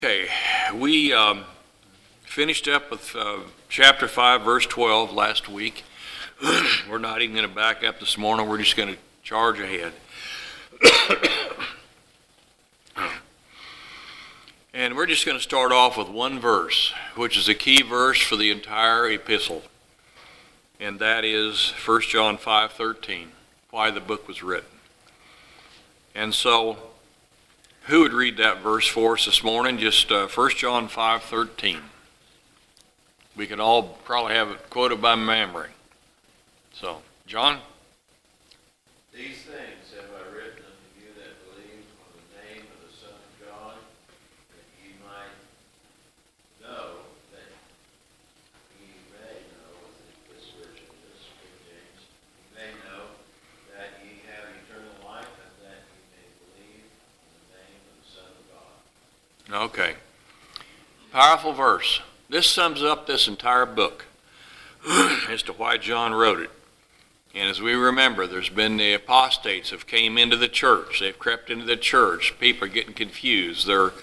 Okay, we finished up with chapter 5, verse 12 last week. We're not even going to back up this morning. We're just going to charge ahead. And we're just going to start off with one verse, which is a key verse for the entire epistle. And that is 1 John 5:13, why the book was written. And so, who would read that verse for us this morning? Just 1 John 5:13. We can all probably have it quoted by memory. So, John? These things have I written unto you that believe on the name of the Son of God, that ye might know, that ye may know, this version, this King James, ye may know that ye have eternal life, and that ye may believe on the name of the Son of God. Okay. Powerful verse. This sums up this entire book as to why John wrote it. And as we remember, there's been the apostates have came into the church. They've crept into the church. People are getting confused. They're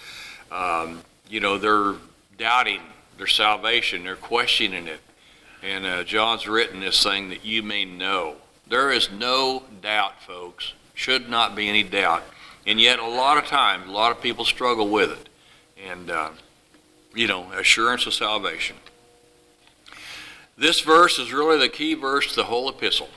doubting their salvation. They're questioning it. And John's written this thing that you may know. There is no doubt, folks. Should not be any doubt. And yet, a lot of times, a lot of people struggle with it. And, assurance of salvation. This verse is really the key verse to the whole epistle.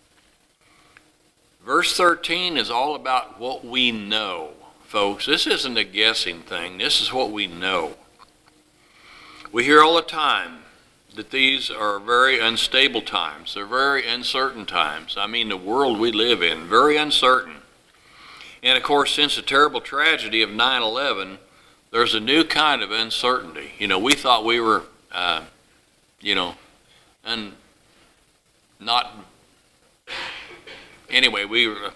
Verse 13 is all about what we know, folks. This isn't a guessing thing. This is what we know. We hear all the time that these are very unstable times. They're very uncertain times. I mean, the world we live in, very uncertain. And, of course, since the terrible tragedy of 9/11, there's a new kind of uncertainty. We thought we were, anyway, we were,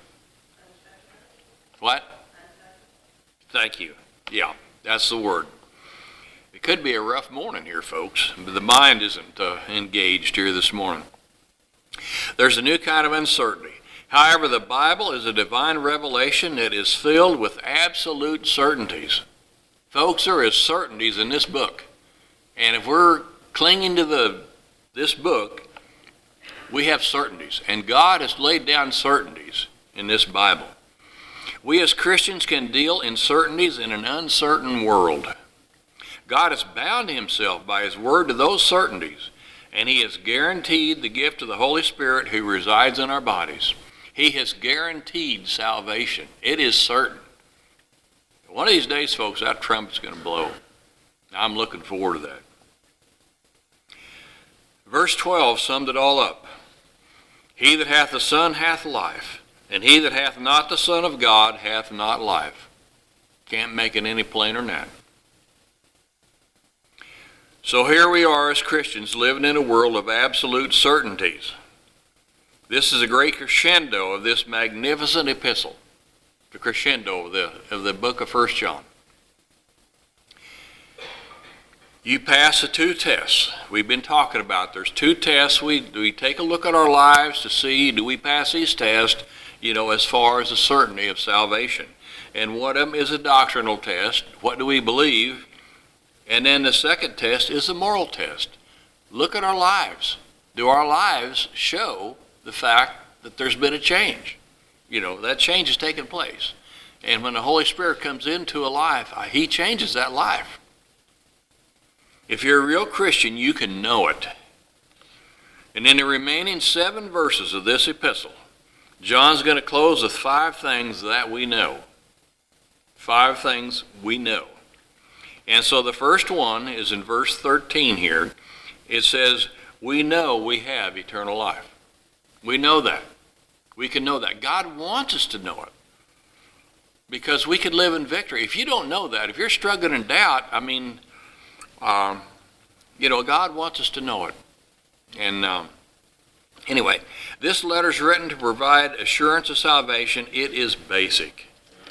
what? Thank you. Yeah, that's the word. It could be a rough morning here, folks, but the mind isn't engaged here this morning. There's a new kind of uncertainty. However, the Bible is a divine revelation that is filled with absolute certainties. Folks, there is certainties in this book. And if we're clinging to this book, we have certainties. And God has laid down certainties in this Bible. We as Christians can deal in certainties in an uncertain world. God has bound himself by his word to those certainties, and he has guaranteed the gift of the Holy Spirit who resides in our bodies. He has guaranteed salvation. It is certain. One of these days, folks, that trumpet's going to blow. I'm looking forward to that. Verse 12 summed it all up. He that hath the Son hath life, and he that hath not the Son of God hath not life. Can't make it any plainer than that. So here we are as Christians living in a world of absolute certainties. This is a great crescendo of this magnificent epistle. The crescendo of the book of 1 John. You pass the two tests we've been talking about. There's two tests. We take a look at our lives to see, do we pass these tests, as far as the certainty of salvation. And one of them is a doctrinal test. What do we believe? And then the second test is a moral test. Look at our lives. Do our lives show the fact that there's been a change? That change has taken place. And when the Holy Spirit comes into a life, he changes that life. If you're a real Christian, you can know it. And in the remaining 7 verses of this epistle, John's going to close with 5 things that we know. 5 things we know. And so the first one is in verse 13 here. It says, we know we have eternal life. We know that. We can know that. God wants us to know it. Because we can live in victory. If you don't know that, if you're struggling in doubt, God wants us to know it. And anyway, this letter's written to provide assurance of salvation. It is basic.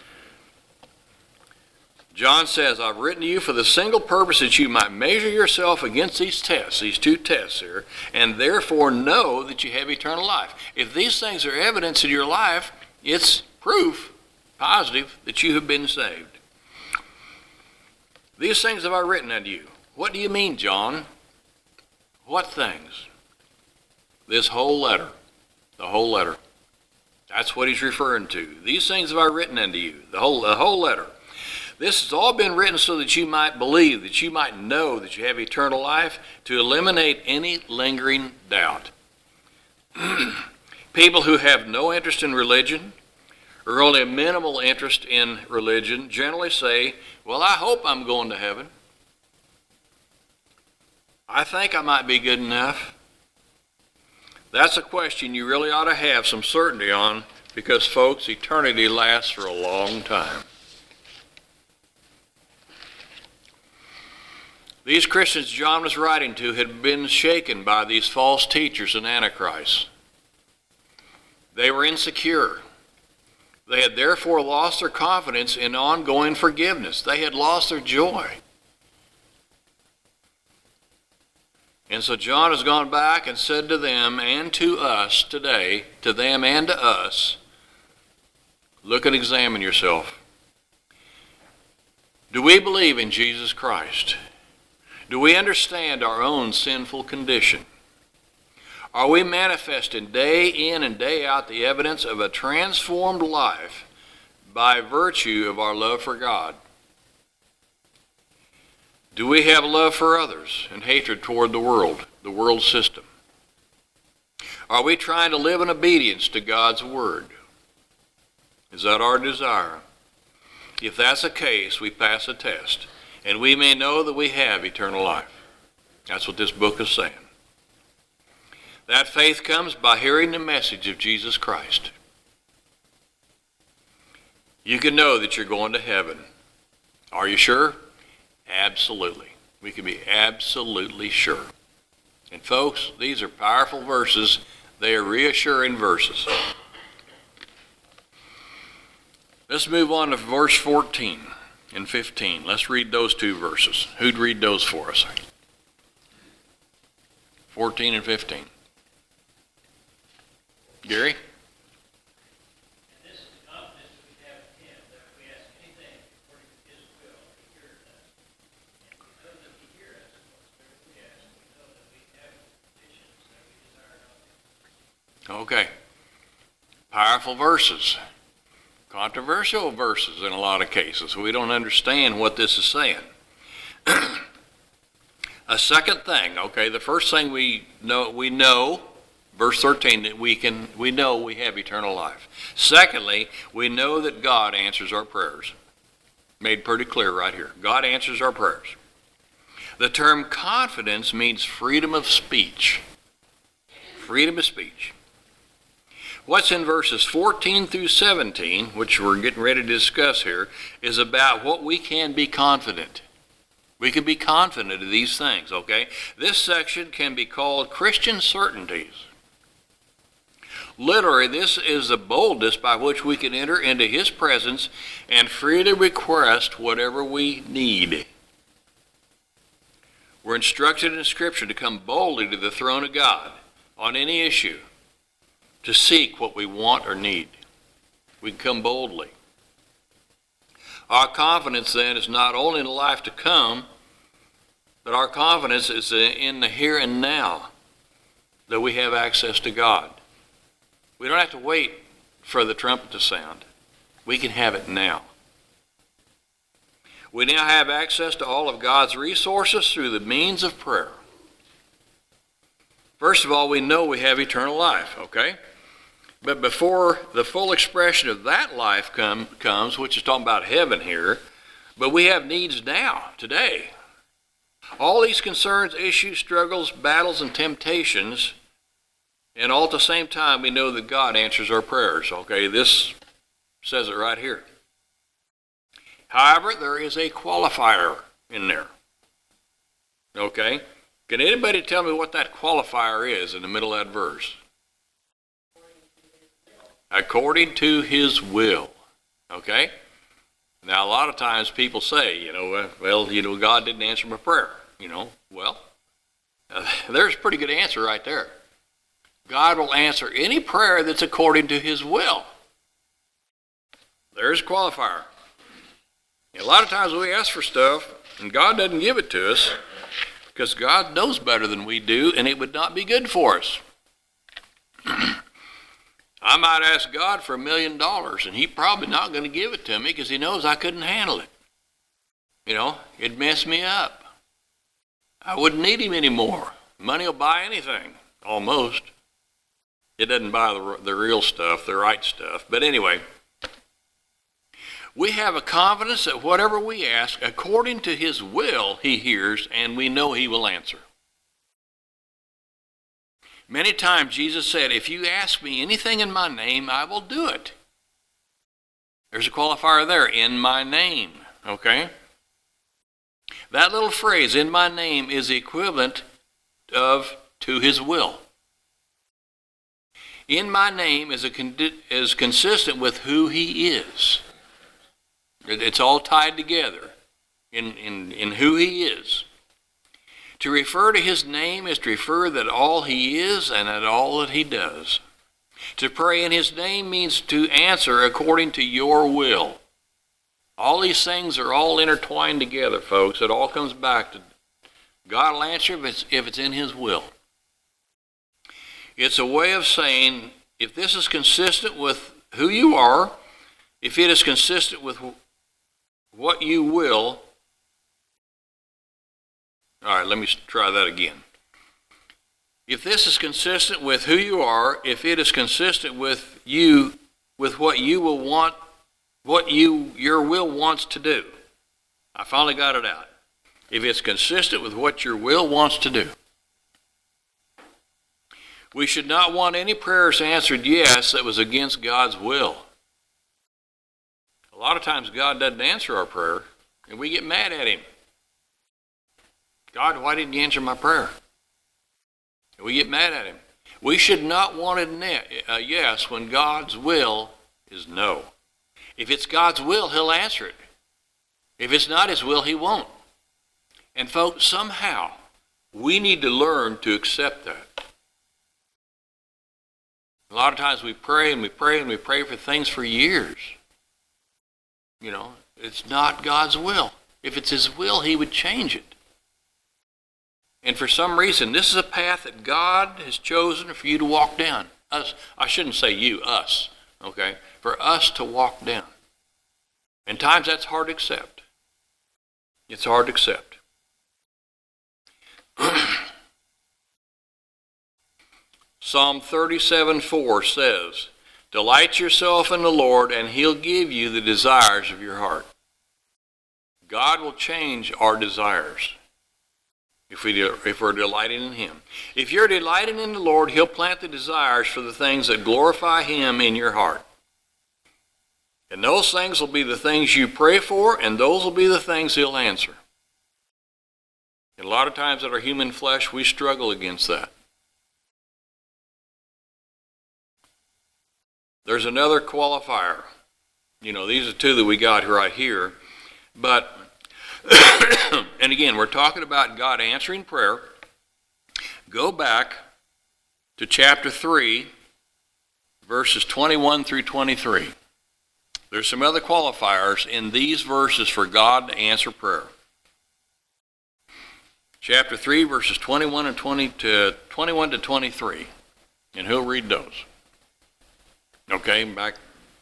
John says, I've written to you for the single purpose that you might measure yourself against these tests, these 2 tests here, and therefore know that you have eternal life. If these things are evidence in your life, it's proof, positive, that you have been saved. These things have I written unto you. What do you mean, John? What things? This whole letter. The whole letter. That's what he's referring to. These things have I written unto you. The whole letter. This has all been written so that you might believe, that you might know that you have eternal life, to eliminate any lingering doubt. People who have no interest in religion, or only a minimal interest in religion, generally say, well, I hope I'm going to heaven. I think I might be good enough. That's a question you really ought to have some certainty on, because, folks, eternity lasts for a long time. These Christians John was writing to had been shaken by these false teachers and antichrists. They were insecure. They had therefore lost their confidence in ongoing forgiveness. They had lost their joy. And so John has gone back and said to them and to us today, to them and to us, look and examine yourself. Do we believe in Jesus Christ? Do we understand our own sinful condition? Are we manifesting day in and day out the evidence of a transformed life by virtue of our love for God? Do we have love for others and hatred toward the world system? Are we trying to live in obedience to God's word? Is that our desire? If that's the case, we pass a test, and we may know that we have eternal life. That's what this book is saying. That faith comes by hearing the message of Jesus Christ. You can know that you're going to heaven. Are you sure? Absolutely. We can be absolutely sure. And folks, these are powerful verses. They are reassuring verses. Let's move on to verse 14 and 15. Let's read those two verses. Who'd read those for us? 14 and 15. Gary? And this is the confidence that we have in him, that if we ask anything according to his will, he hears us. And we know that he hears us whatsoever we ask. We know that we have petitions that we desire of him. Okay. Powerful verses. Controversial verses in a lot of cases. We don't understand what this is saying. A second thing, okay, the first thing we know, verse 13, that we know we have eternal life. Secondly, we know that God answers our prayers. Made pretty clear right here. God answers our prayers. The term confidence means freedom of speech. Freedom of speech. What's in verses 14 through 17, which we're getting ready to discuss here, is about what we can be confident. We can be confident of these things, okay? This section can be called Christian certainties. Literally, this is the boldness by which we can enter into his presence and freely request whatever we need. We're instructed in Scripture to come boldly to the throne of God on any issue, to seek what we want or need. We can come boldly. Our confidence then is not only in the life to come, but our confidence is in the here and now, that we have access to God. We don't have to wait for the trumpet to sound. We can have it now. We now have access to all of God's resources through the means of prayer. First of all, we know we have eternal life, okay? But before the full expression of that life comes, which is talking about heaven here, but we have needs now, today. All these concerns, issues, struggles, battles, and temptations, and all at the same time we know that God answers our prayers, okay? This says it right here. However, there is a qualifier in there, okay? Can anybody tell me what that qualifier is in the middle of that verse? According to his will, okay? Now, a lot of times people say, God didn't answer my prayer, there's a pretty good answer right there. God will answer any prayer that's according to his will. There's a qualifier. A lot of times we ask for stuff And God doesn't give it to us because God knows better than we do, and it would not be good for us. I might ask God for $1 million, and He's probably not going to give it to me because He knows I couldn't handle it. You know, it'd mess me up. I wouldn't need Him anymore. Money will buy anything, almost. It doesn't buy the real stuff, the right stuff. But anyway, we have a confidence that whatever we ask, according to His will, He hears, and we know He will answer. Many times Jesus said, if you ask me anything in my name, I will do it. There's a qualifier there, in my name, okay? That little phrase, in my name, is the equivalent of to His will. In my name is consistent with who He is. It's all tied together in who He is. To refer to His name is to refer that all He is and at all that He does. To pray in His name means to answer according to your will. All these things are all intertwined together, folks. It all comes back to God will answer if it's in His will. It's a way of saying, if this is consistent with who you are, if it is consistent with what you will. All right, let me try that again. If this is consistent with who you are, if it is consistent with you, with what you will want, what your will wants to do. I finally got it out. If it's consistent with what your will wants to do. We should not want any prayers answered yes that was against God's will. A lot of times God doesn't answer our prayer, and we get mad at Him. God, why didn't you answer my prayer? And we get mad at Him. We should not want a yes when God's will is no. If it's God's will, He'll answer it. If it's not His will, He won't. And folks, somehow, we need to learn to accept that. A lot of times we pray and we pray and we pray for things for years. You know, it's not God's will. If it's His will, He would change it. And for some reason, this is a path that God has chosen for you to walk down. Us, I shouldn't say you, us, okay? For us to walk down. And times that's hard to accept. It's hard to accept. Psalm 37:4 says, delight yourself in the Lord, and He'll give you the desires of your heart. God will change our desires if we're delighting in Him. If you're delighting in the Lord, He'll plant the desires for the things that glorify Him in your heart. And those things will be the things you pray for, and those will be the things He'll answer. And a lot of times in our human flesh, we struggle against that. There's another qualifier. You know, these are two that we got right here. But, and again, we're talking about God answering prayer. Go back to chapter 3, verses 21 through 23. There's some other qualifiers in these verses for God to answer prayer. Chapter 3, verses 21 to 23. And who'll read those? Okay, back.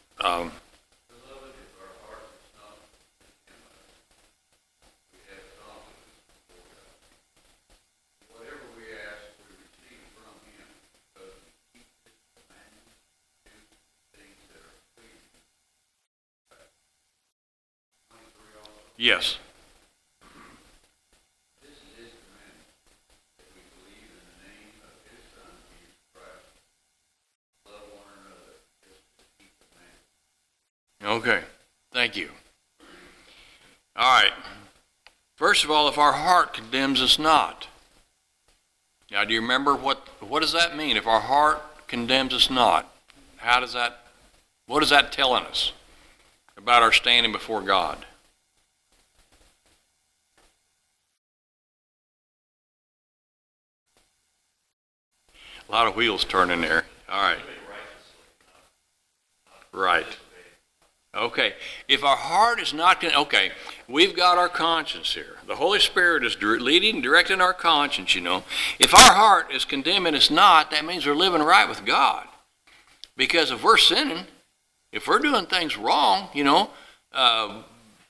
Yes. This is His commandment, that we believe in the name of His Son, Jesus Christ. Love one another, just to keep the commandments. Okay. Thank you. All right. First of all, if our heart condemns us not. Now, do you remember what does that mean? If our heart condemns us not, what is that telling us about our standing before God? A lot of wheels turning there. All right. Right. Okay, if our heart is not, okay, we've got our conscience here. The Holy Spirit is leading, directing our conscience, you know. If our heart is condemning us not, that means we're living right with God. Because if we're sinning, if we're doing things wrong, you know, our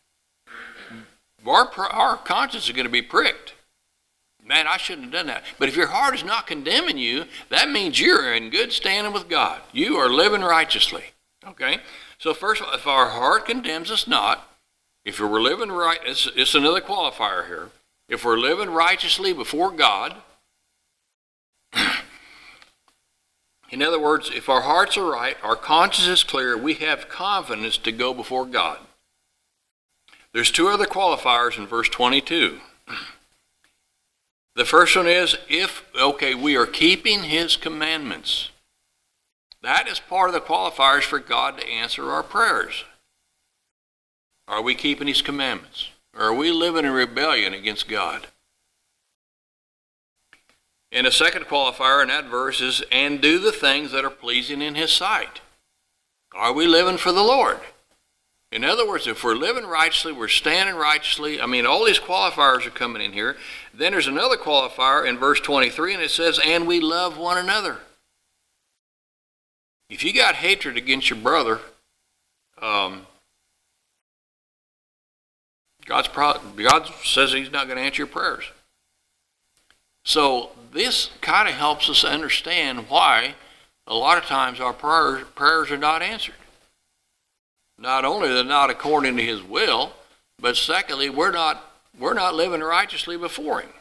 conscience is going to be pricked. Man, I shouldn't have done that. But if your heart is not condemning you, that means you're in good standing with God. You are living righteously. Okay? So first of all, if our heart condemns us not, if we're living right, it's another qualifier here. If we're living righteously before God, in other words, if our hearts are right, our conscience is clear, we have confidence to go before God. There's two other qualifiers in verse 22. The first one is we are keeping his commandments. That is part of the qualifiers for God to answer our prayers. Are we keeping his commandments? Or are we living in rebellion against God? And the second qualifier in that verse is, and do the things that are pleasing in his sight. Are we living for the Lord? In other words, if we're living righteously, we're standing righteously, all these qualifiers are coming in here. Then there's another qualifier in verse 23, and it says, and we love one another. If you got hatred against your brother, God says he's not going to answer your prayers. So this kind of helps us understand why a lot of times our prayers are not answered. Not only they're not according to his will, but secondly, we're not living righteously before him.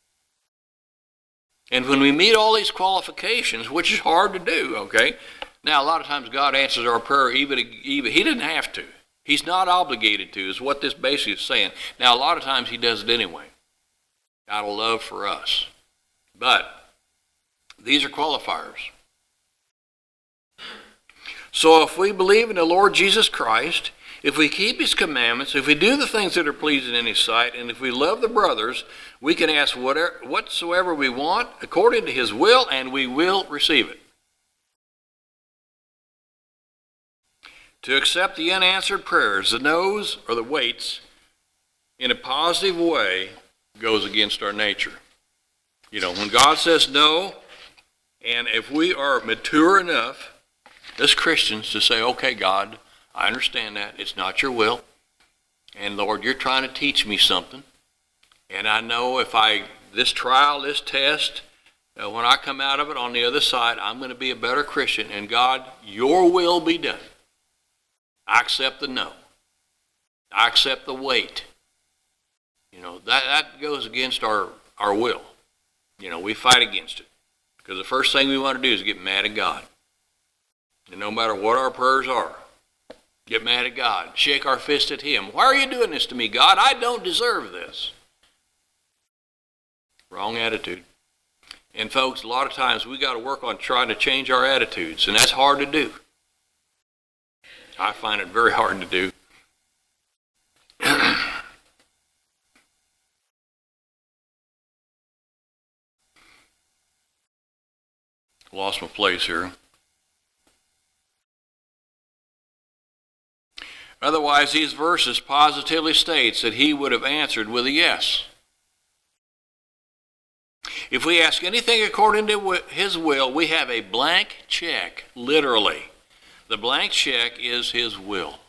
And when we meet all these qualifications, which is hard to do, okay? Now, a lot of times God answers our prayer even he didn't have to. He's not obligated to, is what this basically is saying. Now, a lot of times he does it anyway, out of love for us. But these are qualifiers. So if we believe in the Lord Jesus Christ, if we keep his commandments, if we do the things that are pleasing in his sight, and if we love the brothers, we can ask whatsoever we want according to his will, and we will receive it. To accept the unanswered prayers, the no's or the waits, in a positive way, goes against our nature. You know, when God says no, and if we are mature enough as Christians to say, okay, God, I understand that. It's not your will. And Lord, you're trying to teach me something. And I know if this trial, this test, when I come out of it on the other side, I'm going to be a better Christian. And God, your will be done. I accept the no. I accept the wait. You know, that goes against our will. You know, we fight against it. Because the first thing we want to do is get mad at God. And no matter what our prayers are, get mad at God. Shake our fist at him. Why are you doing this to me, God? I don't deserve this. Wrong attitude. And folks, a lot of times we got to work on trying to change our attitudes. And that's hard to do. I find it very hard to do. Lost my place here. Otherwise, these verses positively states that he would have answered with a yes. If we ask anything according to his will, we have a blank check, literally. The blank check is his will.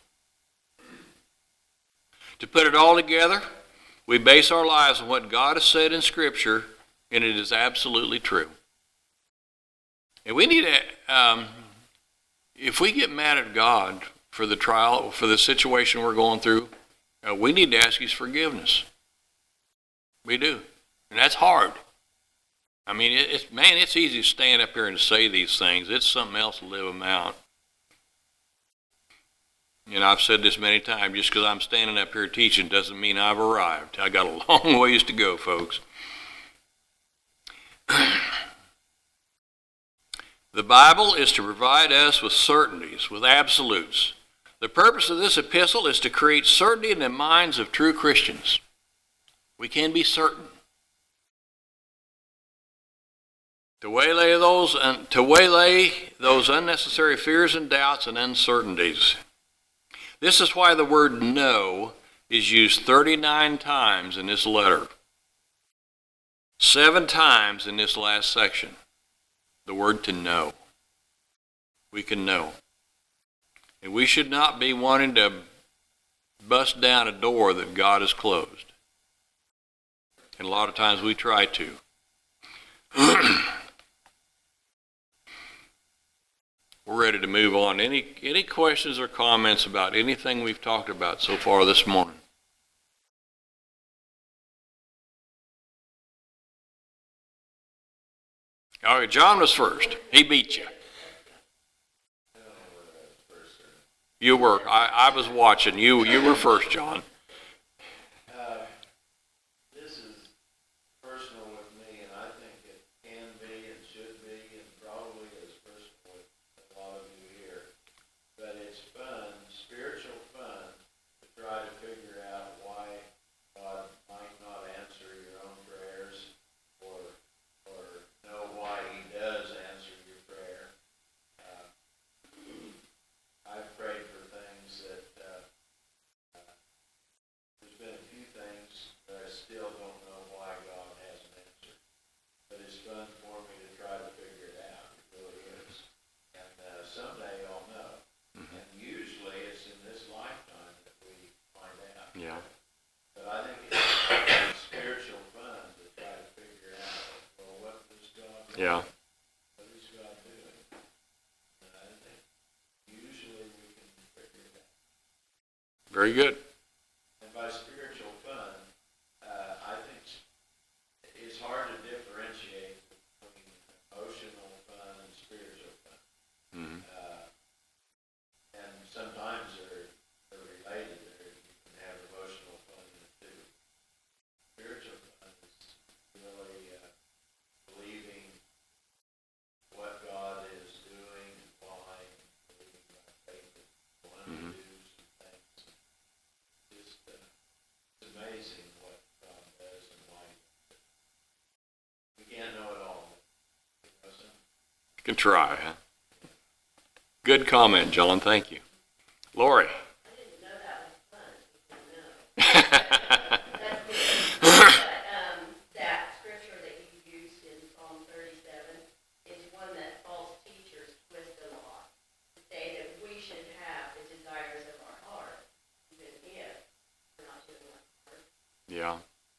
To put it all together, we base our lives on what God has said in Scripture, and it is absolutely true. And we need to, if we get mad at God for the trial, for the situation we're going through, we need to ask his forgiveness. We do. And that's hard. I mean, it's easy to stand up here and say these things. It's something else to live them out. You know, I've said this many times, just because I'm standing up here teaching doesn't mean I've arrived. I got a long ways to go, folks. The Bible is to provide us with certainties, with absolutes. The purpose of this epistle is to create certainty in the minds of true Christians. We can be certain. To waylay those unnecessary fears and doubts and uncertainties. This is why the word know is used 39 times in this letter. 7 times in this last section. The word to know. We can know. And we should not be wanting to bust down a door that God has closed. And a lot of times we try to. We're ready to move on. Any questions or comments about anything we've talked about so far this morning? All right, John was first. He beat you. You were. I was watching. You were first, John. This is personal with me, and I think it can be and should be, and probably is personal with a lot of you here. But it's fun, spiritual fun, to try to figure out why God might not answer your own prayers, or know why He does answer your prayer. I've prayed for things that there's been a few things that I still don't know why God hasn't answered. But it's fun for me to try to figure it out. It really is. And someday I'll know. And usually it's in this lifetime that we find out. Yeah. But I think it's spiritual fun to try to figure out, well, what does God want? Yeah. What is God doing? And I think usually we can figure it out. Very good. And by spiritual fun, I think it's hard to differentiate between emotional fun and spiritual fun. Mm-hmm. And sometimes they're related. You can have emotional fun in it too. Spiritual fun is really believing what God is doing and why, and believing by faith that He's going to do some things. Just it's amazing what God does and why He does it. We can't know it all. You know, You can try, huh? Good comment, John. Thank you. Lori. I didn't know that was fun. That's good. But that scripture that you used in Psalm 37 is one that false teachers twist a lot. To say that we should have the desires of our heart, even if we're not doing our heart. Yeah.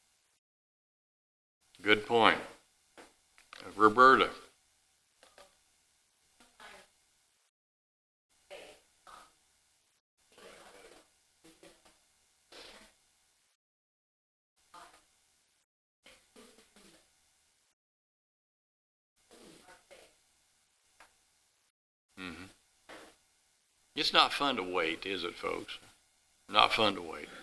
Good point. Roberta. Mm-hmm. It's not fun to wait, is it, folks? Not fun to wait.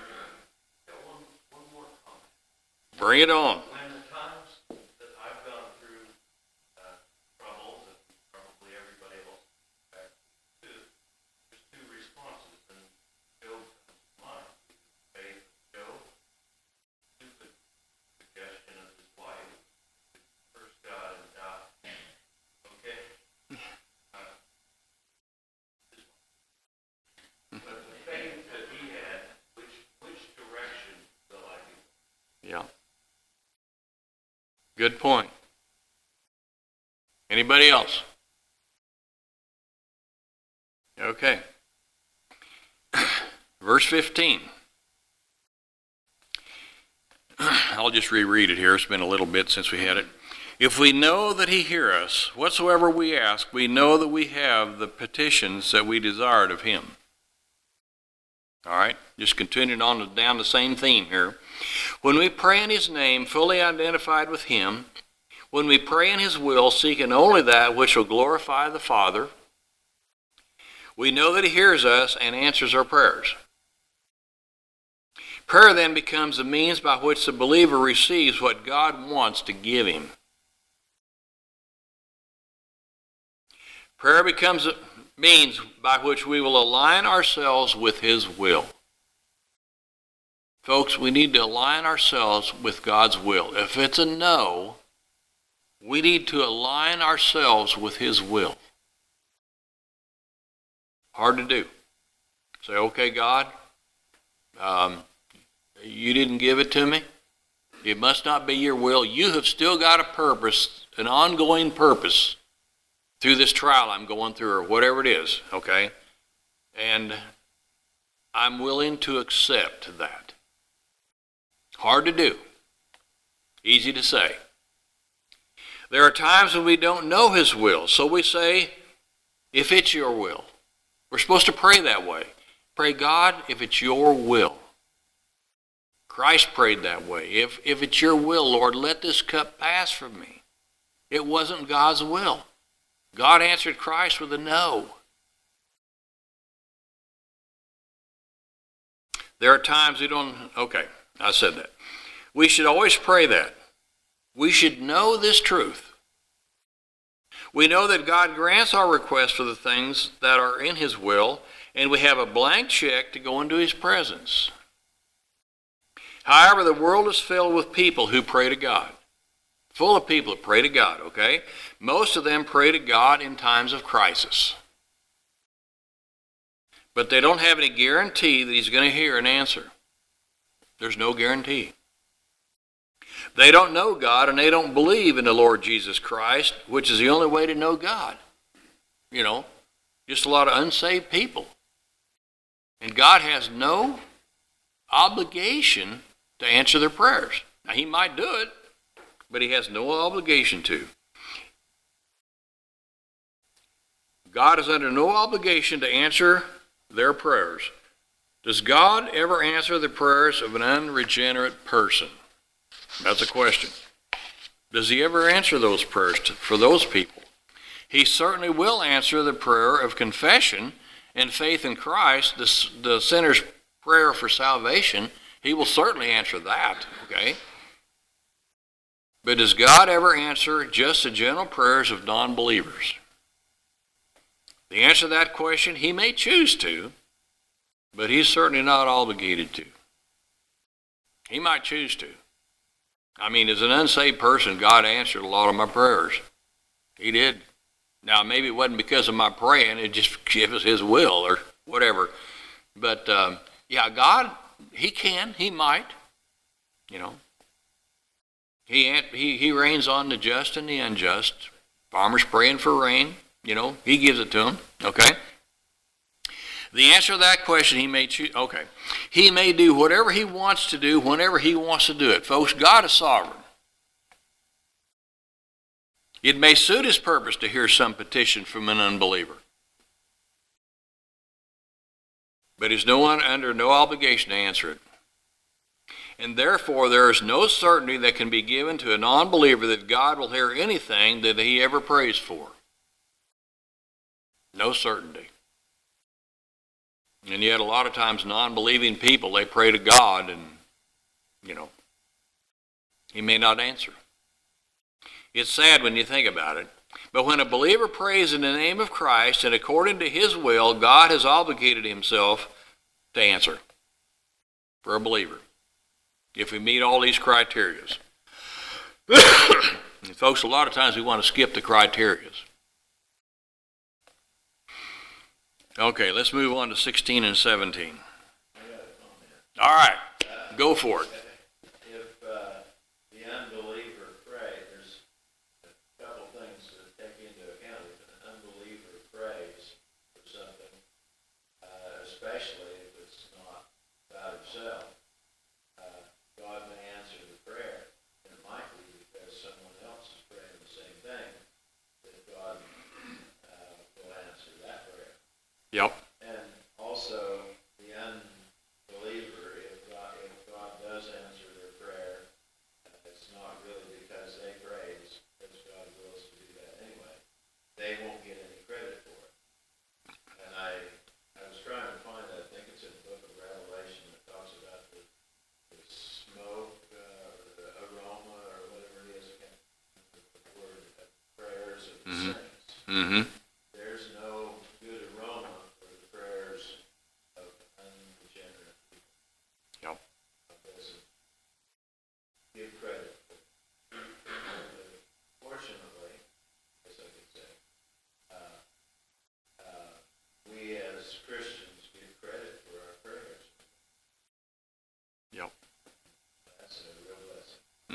One more comment. Bring it on. When the times that I've gone through troubles, and probably everybody else back too, there's 2 responses, and Job comes to mind. Faith of Job, stupid suggestion of his wife, curse God and die. Okay? But the faith that he had, which direction will I be? Yeah. Good point. Anybody else? Okay. Verse 15. I'll just reread it here. It's been a little bit since we had it. If we know that he hears us, whatsoever we ask, we know that we have the petitions that we desired of him. All right, just continuing on down the same theme here. When we pray in his name, fully identified with him, when we pray in his will, seeking only that which will glorify the Father, we know that he hears us and answers our prayers. Prayer then becomes the means by which the believer receives what God wants to give him. Prayer becomes a means by which we will align ourselves with his will. Folks, we need to align ourselves with God's will. If it's a no, we need to align ourselves with his will. Hard to do. Say, okay, God, you didn't give it to me. It must not be your will. You have still got a purpose, an ongoing purpose through this trial I'm going through or whatever it is, okay? And I'm willing to accept that. Hard to do. Easy to say. There are times when we don't know his will, so we say, if it's your will. We're supposed to pray that way. Pray, God, if it's your will. Christ prayed that way. If it's your will, Lord, let this cup pass from me. It wasn't God's will. God answered Christ with a no. There are times we don't, okay, I said that. We should always pray that. We should know this truth. We know that God grants our requests for the things that are in his will, and we have a blank check to go into his presence. However, the world is filled with people who pray to God. Full of people that pray to God, okay? Most of them pray to God in times of crisis. But they don't have any guarantee that he's going to hear an answer. There's no guarantee. They don't know God, and they don't believe in the Lord Jesus Christ, which is the only way to know God. You know, just a lot of unsaved people. And God has no obligation to answer their prayers. Now, he might do it, but he has no obligation to. God is under no obligation to answer their prayers. Does God ever answer the prayers of an unregenerate person? That's a question. Does he ever answer those prayers for those people? He certainly will answer the prayer of confession and faith in Christ, the sinner's prayer for salvation. He will certainly answer that, okay? But does God ever answer just the general prayers of non-believers? The answer to that question, he may choose to, but he's certainly not obligated to. He might choose to. I mean, as an unsaved person, God answered a lot of my prayers. He did. Now, maybe it wasn't because of my praying. It just was his will or whatever. But, yeah, God, he can. He might. You know. He rains on the just and the unjust. Farmers praying for rain. You know, he gives it to them. Okay. The answer to that question, he may choose. Okay. He may do whatever he wants to do whenever he wants to do it. Folks, God is sovereign. It may suit his purpose to hear some petition from an unbeliever. But he's under no obligation to answer it. And therefore, there is no certainty that can be given to a non-believer that God will hear anything that he ever prays for. No certainty. And yet a lot of times non-believing people, they pray to God and, you know, he may not answer. It's sad when you think about it. But when a believer prays in the name of Christ and according to his will, God has obligated himself to answer for a believer if we meet all these criteria. And folks, a lot of times we want to skip the criteria. Okay, let's move on to 16 and 17. All right, go for it. If the unbeliever prays, there's a couple things to take into account. If an unbeliever prays for something, especially if it's not about himself, God may answer the prayer. And it might be because someone else is praying the same thing that God will answer that prayer. Yep. And also, the unbeliever, if God does answer their prayer, it's not really because they prayed, it's because God wills to do that anyway. They won't get any credit for it. And I was trying to find, I think it's in the book of Revelation that talks about the smoke, or the aroma, or whatever it is, the word of prayers of the saints. Mm-hmm. There's no good aroma for the prayers of unregenerate people. Yep. It doesn't give credit. Fortunately, as I could say, we as Christians give credit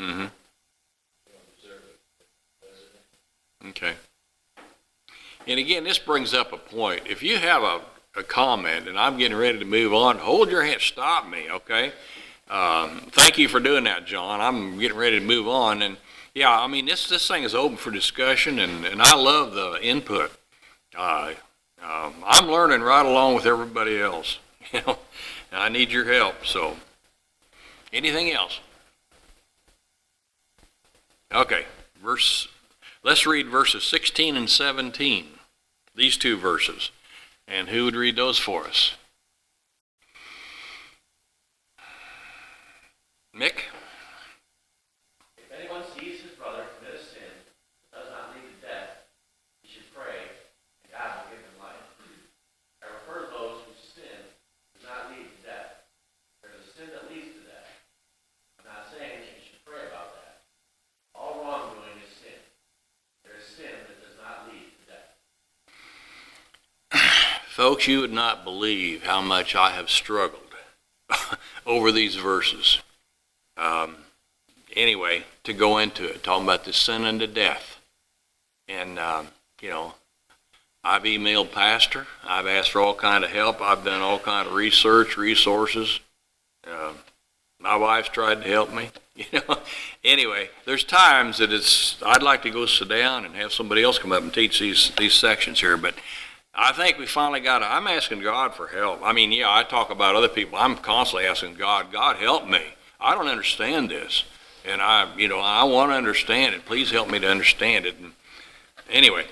Mm-hmm. You don't deserve it, President. Okay. And again, this brings up a point. If you have a comment and I'm getting ready to move on, hold your hand, stop me, okay? Thank you for doing that, John. I'm getting ready to move on. And yeah, I mean, this thing is open for discussion, and I love the input. I'm learning right along with everybody else, you know, and I need your help. So, anything else? Okay, let's read verses 16 and 17, these two verses. And who would read those for us? Mick? If anyone sees his brother commit a sin that does not lead to death, he should pray, and God will give him life. I refer to those whose sin does not lead to death. There is a sin that leads to death. I'm not saying that you should pray about that. All wrongdoing is sin. There is sin that does not lead to death. Folks, you would not believe how much I have struggled over these verses. Anyway, to go into it, talking about the sin unto death. And, you know, I've emailed pastor. I've asked for all kind of help. I've done all kind of research, resources. My wife's tried to help me. You know, anyway, there's times that I'd like to go sit down and have somebody else come up and teach these sections here, but I think we finally I'm asking God for help. I mean, yeah, I talk about other people. I'm constantly asking God help me. I don't understand this. And I want to understand it. Please help me to understand it. And anyway,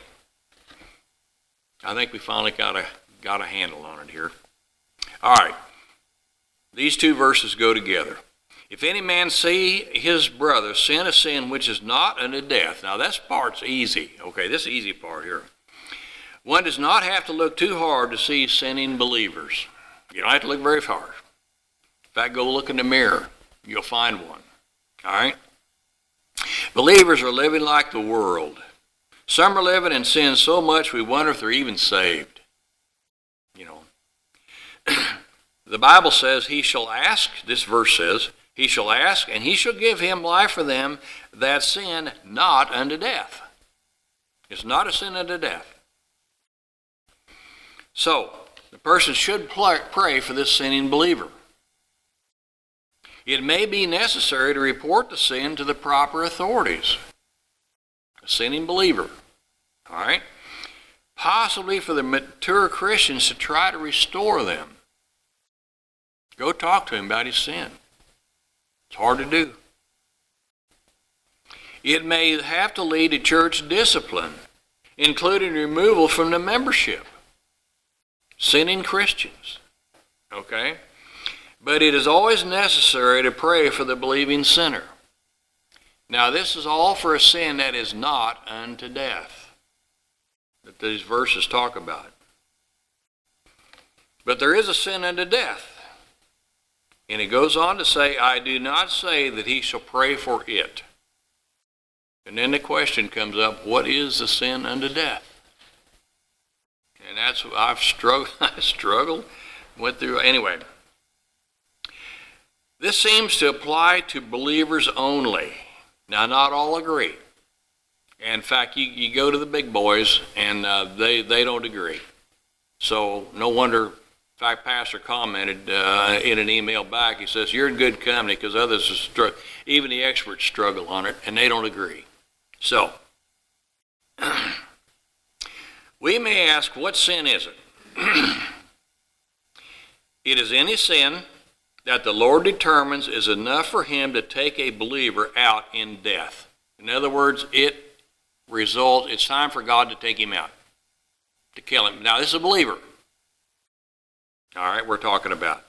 I think we finally got a handle on it here. All right. These two verses go together. If any man see his brother sin a sin which is not unto death. Now, that part's easy. Okay, this is the easy part here. One does not have to look too hard to see sinning believers. You don't have to look very hard. In fact, go look in the mirror. You'll find one. All right? Believers are living like the world. Some are living in sin so much we wonder if they're even saved. You know. The Bible says he shall ask, this verse says, he shall ask, and he shall give him life for them that sin not unto death. It's not a sin unto death. So, the person should pray for this sinning believer. It may be necessary to report the sin to the proper authorities. A sinning believer. All right? Possibly for the mature Christians to try to restore them. Go talk to him about his sin. It's hard to do. It may have to lead to church discipline, including removal from the membership. Sinning Christians. Okay? But it is always necessary to pray for the believing sinner. Now, this is all for a sin that is not unto death, that these verses talk about. But there is a sin unto death. And it goes on to say, I do not say that he shall pray for it. And then the question comes up, what is the sin unto death? And that's what I've struggled, went through. Anyway, this seems to apply to believers only. Now, not all agree. In fact, you go to the big boys, and they don't agree. So no wonder, in fact, Pastor commented in an email back, he says, you're in good company because others, even the experts struggle on it, and they don't agree. So, we may ask, what sin is it? It is any sin that the Lord determines is enough for him to take a believer out in death. In other words, it's time for God to take him out, to kill him. Now, this is a believer. All right, we're talking about.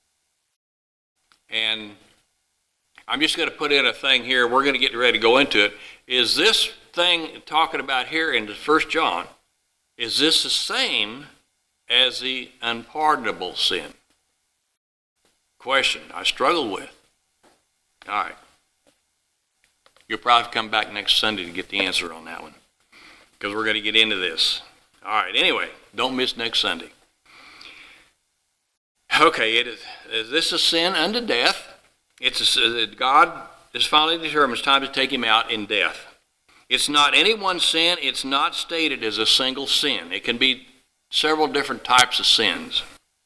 And I'm just going to put in a thing here. We're going to get ready to go into it. Is this thing talking about here in 1 John, is this the same as the unpardonable sin? Question I struggle with. All right. You'll probably come back next Sunday to get the answer on that one, because we're going to get into this. All right, anyway, don't miss next Sunday. Okay, is this a sin unto death? God is finally determined it's time to take him out in death. It's not any one sin. It's not stated as a single sin. It can be several different types of sins.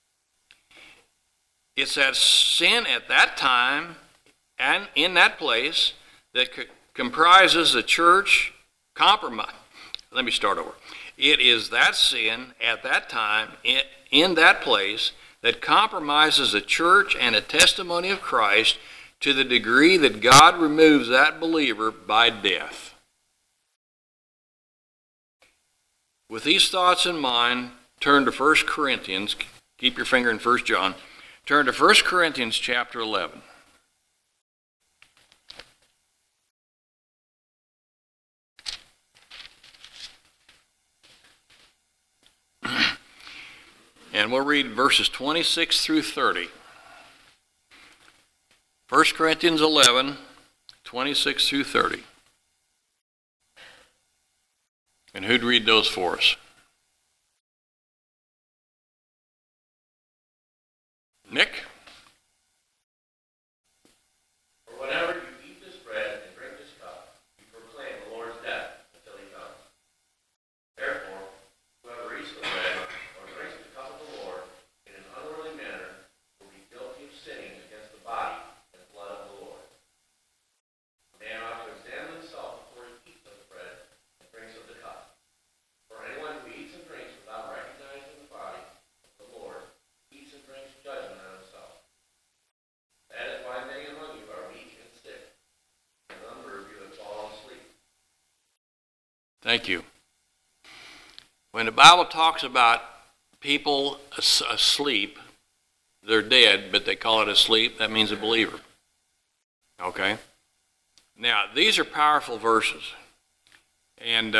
It's that sin at that time and in that place that comprises the church compromise. Let me start over. It is that sin at that time in that place that compromises the church and a testimony of Christ to the degree that God removes that believer by death. With these thoughts in mind, turn to 1 Corinthians. Keep your finger in 1 John. Turn to 1 Corinthians chapter 11. And we'll read verses 26 through 30. 1 Corinthians 11, 26 through 30. And who'd read those for us? Nick? For whenever you eat this bread and drink this cup, you proclaim the Lord's death until he comes. Therefore, whoever eats the bread or drinks the cup of the Lord in an unworthy manner will be guilty of sinning against the body and blood of the Lord. A man ought to examine himself before he eats of the bread and drinks of the cup. For anyone who eats and drinks without recognizing the body of the Lord eats and drinks judgment on himself. That is why many among you are weak and sick, and a number of you have fallen asleep. Thank you. When the Bible talks about people asleep, they're dead, but they call it asleep, that means a believer. Okay? Now, these are powerful verses. And,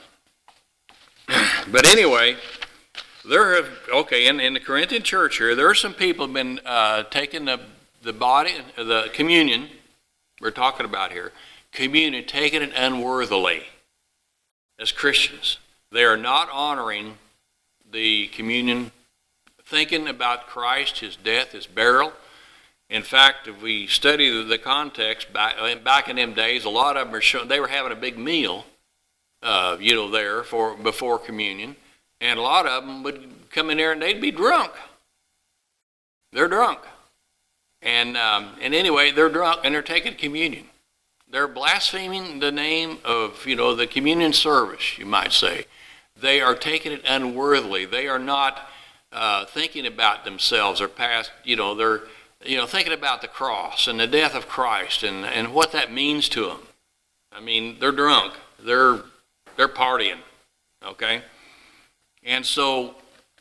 but anyway, in the Corinthian church here, there are some people who have been taking the body, the communion we're talking about here, communion, taking it unworthily as Christians. They are not honoring the communion, thinking about Christ, his death, his burial. In fact, if we study the context, back in them days, a lot of them they were having a big meal, there before communion, and a lot of them would come in there and they'd be drunk. They're drunk, and anyway, they're drunk and they're taking communion. They're blaspheming the name of the communion service, you might say. They are taking it unworthily. They are not thinking about themselves or past. They're thinking about the cross and the death of Christ and what that means to them. I mean, they're drunk. They're partying. Okay, and so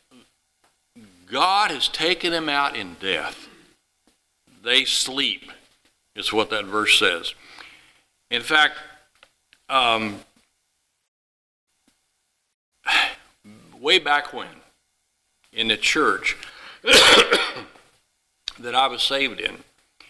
God has taken them out in death. They sleep, is what that verse says. In fact, way back when, in the church that I was saved in,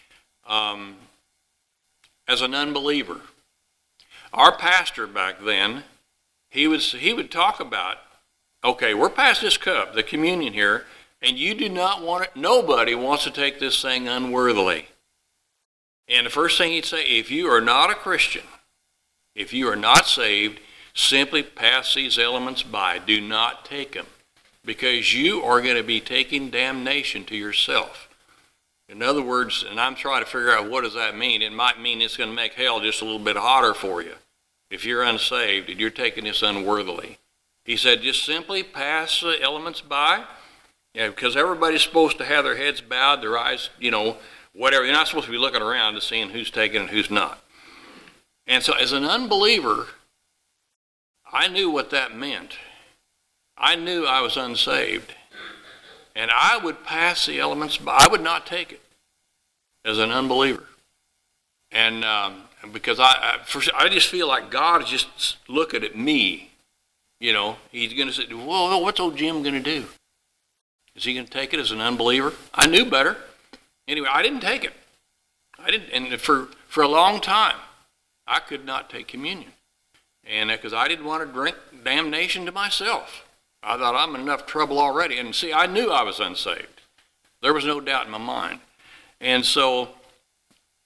as an unbeliever, our pastor back then, he would talk about, okay, we're past this cup, the communion here, and you do not want it. Nobody wants to take this thing unworthily. And the first thing he'd say, if you are not a Christian, if you are not saved, simply pass these elements by. Do not take them, because you are going to be taking damnation to yourself. In other words, and I'm trying to figure out what does that mean. It might mean it's going to make hell just a little bit hotter for you if you're unsaved and you're taking this unworthily. He said, just simply pass the elements by, because everybody's supposed to have their heads bowed, their eyes, whatever. You're not supposed to be looking around to seeing who's taking it and who's not. And so as an unbeliever, I knew what that meant. I knew I was unsaved. And I would pass the elements by. I would not take it as an unbeliever. And because I just feel like God is just looking at me. He's going to say, whoa, what's old Jim going to do? Is he going to take it as an unbeliever? I knew better. Anyway, I didn't take it. I didn't, and for a long time, I could not take communion. And because I didn't want to drink damnation to myself. I thought I'm in enough trouble already. And see, I knew I was unsaved. There was no doubt in my mind. And so,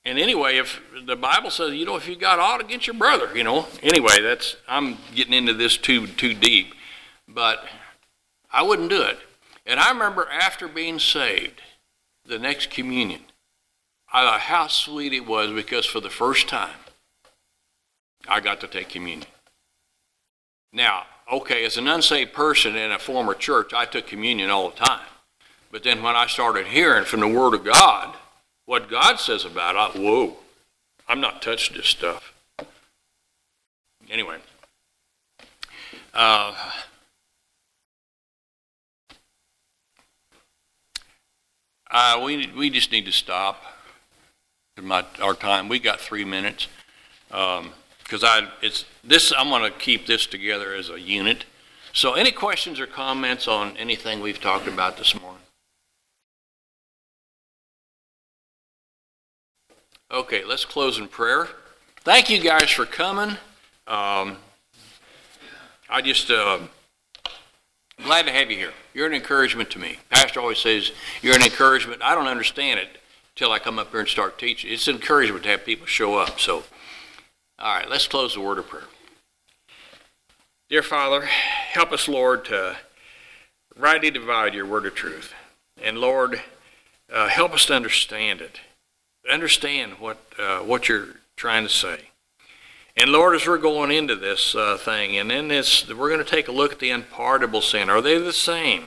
And anyway, if the Bible says, if you got aught against your brother, anyway, I'm getting into this too deep, but I wouldn't do it. And I remember after being saved, the next communion, how sweet it was, because for the first time, I got to take communion. Now, okay, as an unsaved person in a former church, I took communion all the time. But then when I started hearing from the Word of God, what God says about it, whoa, I'm not touching this stuff. Anyway, we just need to stop our time. We got 3 minutes, because I'm going to keep this together as a unit. So, any questions or comments on anything we've talked about this morning? Okay, let's close in prayer. Thank you guys for coming. I just glad to have you here. You're an encouragement to me. Pastor always says you're an encouragement. I don't understand it till I come up here and start teaching. It's an encouragement to have people show up. So, all right, let's close the word of prayer. Dear Father, help us, Lord, to rightly divide your word of truth. And Lord, help us to understand it. Understand what you're trying to say. And Lord, as we're going into this thing, and in this, we're going to take a look at the unpardonable sin. Are they the same?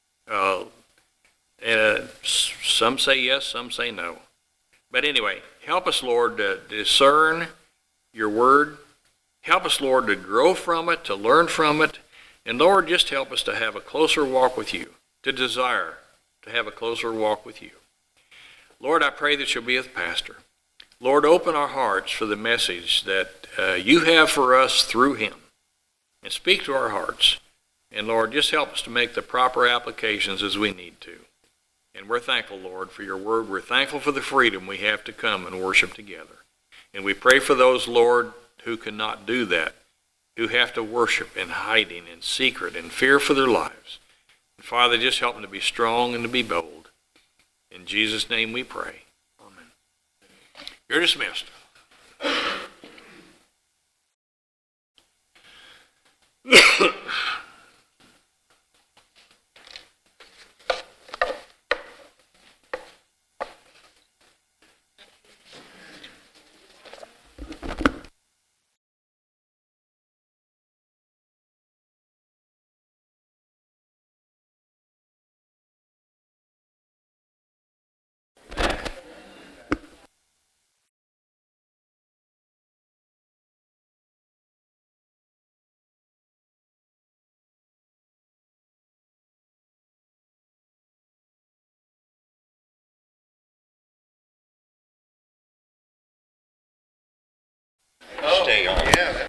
Some say yes, some say no. But anyway, help us, Lord, to discern your word. Help us, Lord, to grow from it, to learn from it. And Lord, just help us to have a closer walk with you, to desire to have a closer walk with you. Lord, I pray that you'll be with Pastor. Lord, open our hearts for the message that you have for us through him. And speak to our hearts. And Lord, just help us to make the proper applications as we need to. And we're thankful, Lord, for your word. We're thankful for the freedom we have to come and worship together. And we pray for those, Lord, who cannot do that, who have to worship in hiding, in secret, in fear for their lives. And Father, just help them to be strong and to be bold. In Jesus' name we pray. Amen. You're dismissed. Stay on. Yeah.